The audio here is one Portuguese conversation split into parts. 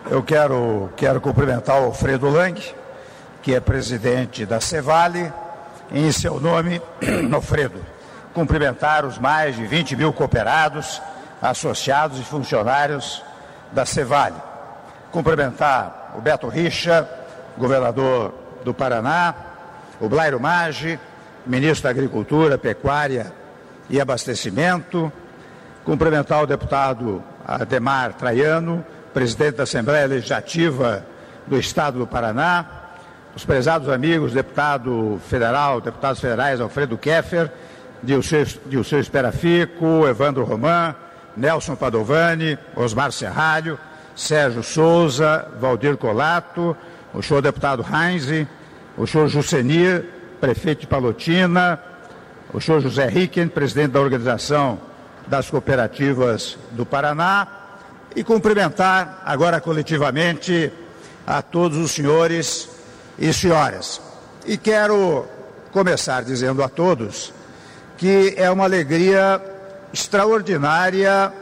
Eu quero cumprimentar o Alfredo Lang, que é presidente da Cevale, em seu nome, Alfredo, cumprimentar os mais de 20 mil cooperados, associados e funcionários da Cevale. Cumprimentar o Beto Richa, governador do Paraná, o Blairo Maggi, ministro da Agricultura, Pecuária e Abastecimento. Cumprimentar o deputado Ademar Traiano, presidente da Assembleia Legislativa do Estado do Paraná, os prezados amigos, deputados federais Alfredo Keffer, Dilceu Esperafico, Evandro Roman, Nelson Padovani, Osmar Serralho, Sérgio Souza, Valdir Colato, o senhor deputado Heinze, o senhor Jusenir, prefeito de Palotina, o senhor José Ricken, presidente da Organização das Cooperativas do Paraná, e cumprimentar agora coletivamente a todos os senhores e senhoras. E quero começar dizendo a todos que é uma alegria extraordinária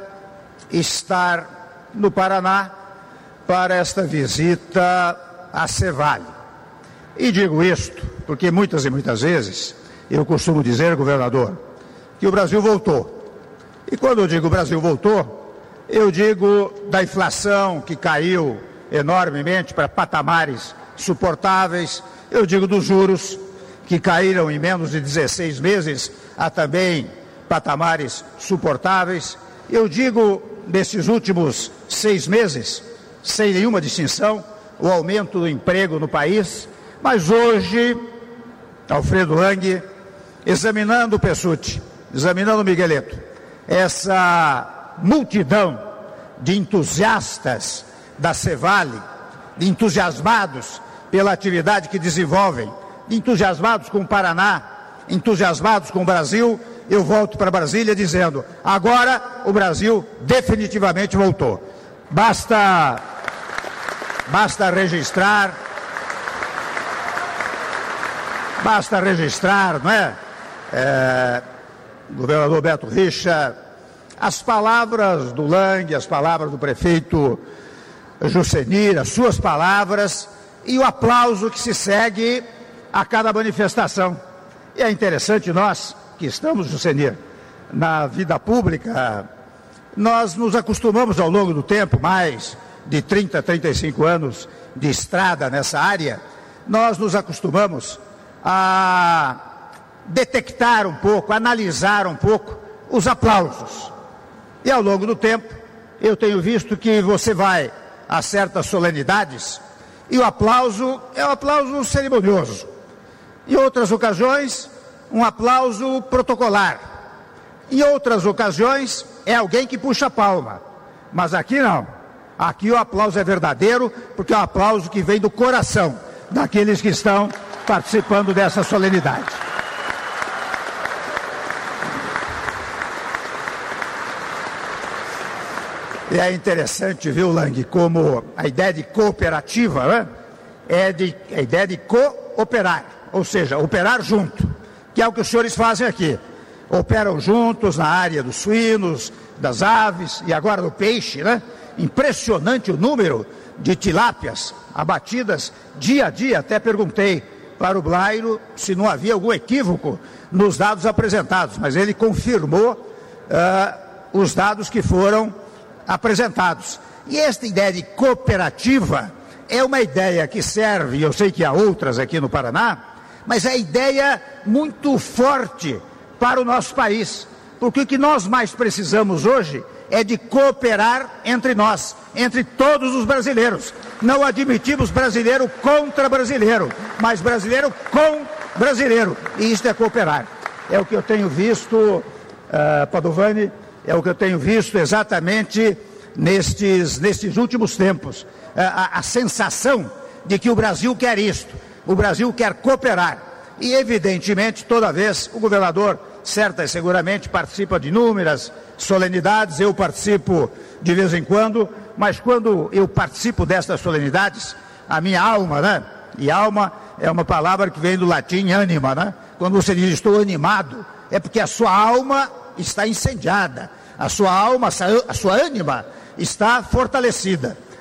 estar no Paraná para esta visita à Cevale. E digo isto porque muitas e muitas vezes eu costumo dizer, governador, que o Brasil voltou. E quando eu digo o Brasil voltou, eu digo da inflação que caiu enormemente para patamares suportáveis, eu digo dos juros que caíram em menos de 16 meses a também patamares suportáveis, eu digo nesses últimos 6 meses, sem nenhuma distinção, o aumento do emprego no país, mas hoje, Alfredo Lang, examinando o Pessutti, examinando o Migueleto, essa multidão de entusiastas da Cevale, de entusiasmados pela atividade que desenvolvem, de entusiasmados com o Paraná, entusiasmados com o Brasil, eu volto para Brasília dizendo, agora o Brasil definitivamente voltou. Basta registrar, não é? Governador Beto Richa, as palavras do Lang, as palavras do prefeito Jusenir, as suas palavras e o aplauso que se segue a cada manifestação. E é interessante, nós que estamos, Jusenir, na vida pública, nós nos acostumamos ao longo do tempo, mais de 30, 35 anos de estrada nessa área, nós nos acostumamos a detectar um pouco, analisar um pouco os aplausos. E ao longo do tempo, eu tenho visto que você vai a certas solenidades e o aplauso é um aplauso cerimonioso. Em outras ocasiões, um aplauso protocolar. Em outras ocasiões, é alguém que puxa a palma. Mas aqui não. Aqui o aplauso é verdadeiro, porque é um aplauso que vem do coração daqueles que estão participando dessa solenidade. E é interessante, viu, Lang, como a ideia de cooperativa, né, a ideia de cooperar, ou seja, operar junto, que é o que os senhores fazem aqui. Operam juntos na área dos suínos, das aves e agora do peixe, né? Impressionante o número de tilápias abatidas dia a dia. Até perguntei para o Blairo se não havia algum equívoco nos dados apresentados, mas ele confirmou os dados que foram apresentados. E esta ideia de cooperativa é uma ideia que serve, e eu sei que há outras aqui no Paraná, mas é ideia muito forte para o nosso país, porque o que nós mais precisamos hoje é de cooperar entre nós, entre todos os brasileiros. Não admitimos brasileiro contra brasileiro, mas brasileiro com brasileiro, e isso é cooperar. É o que eu tenho visto, Padovani, é o que eu tenho visto exatamente nestes últimos tempos. A sensação de que o Brasil quer isto, o Brasil quer cooperar. E, evidentemente, toda vez o governador, certa e seguramente, participa de inúmeras solenidades, eu participo de vez em quando, mas quando eu participo destas solenidades, a minha alma, né? E alma é uma palavra que vem do latim anima, né? Quando você diz estou animado, é porque a sua alma está incendiada, a sua alma, a sua ânima está fortalecida.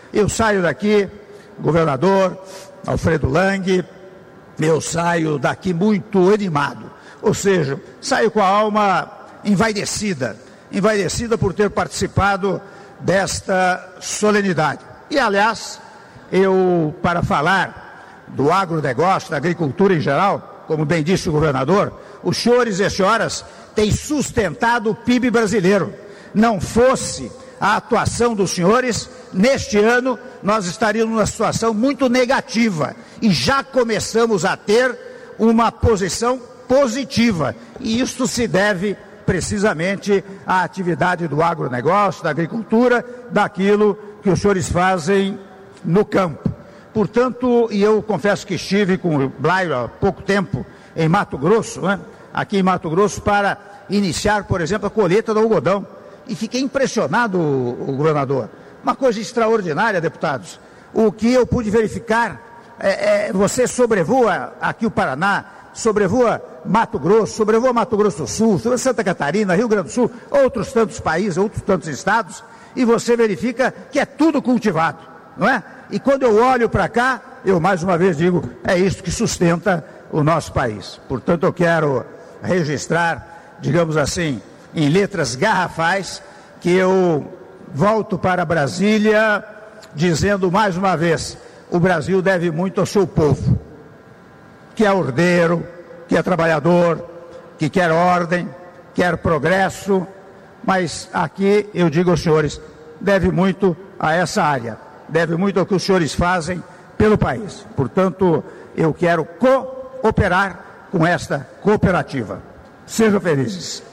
Eu saio daqui, governador Alfredo Lang, eu saio daqui muito animado, ou seja, saio com a alma envaidecida por ter participado desta solenidade. E, aliás, eu, para falar do agronegócio, da agricultura em geral, como bem disse o governador, os senhores e as senhoras têm sustentado o PIB brasileiro. Não fosse a atuação dos senhores, neste ano nós estaríamos numa situação muito negativa e já começamos a ter uma posição positiva, e isso se deve precisamente à atividade do agronegócio, da agricultura, daquilo que os senhores fazem no campo. Portanto, e eu confesso que estive com o Blairo há pouco tempo em Mato Grosso, né? Aqui em Mato Grosso, para iniciar, por exemplo, a colheita do algodão. E fiquei impressionado, o governador. Uma coisa extraordinária, deputados. O que eu pude verificar, você sobrevoa aqui o Paraná, sobrevoa Mato Grosso do Sul, Santa Catarina, Rio Grande do Sul, outros tantos países, outros tantos estados, e você verifica que é tudo cultivado, não é? E quando eu olho para cá, eu mais uma vez digo, é isso que sustenta o nosso país. Portanto, eu quero registrar, digamos assim, em letras garrafais, que eu volto para Brasília dizendo mais uma vez, o Brasil deve muito ao seu povo, que é ordeiro, que é trabalhador, que quer ordem, quer progresso, mas aqui eu digo aos senhores, deve muito a essa área, deve muito ao que os senhores fazem pelo país. Portanto, eu quero cooperar com esta cooperativa. Sejam felizes.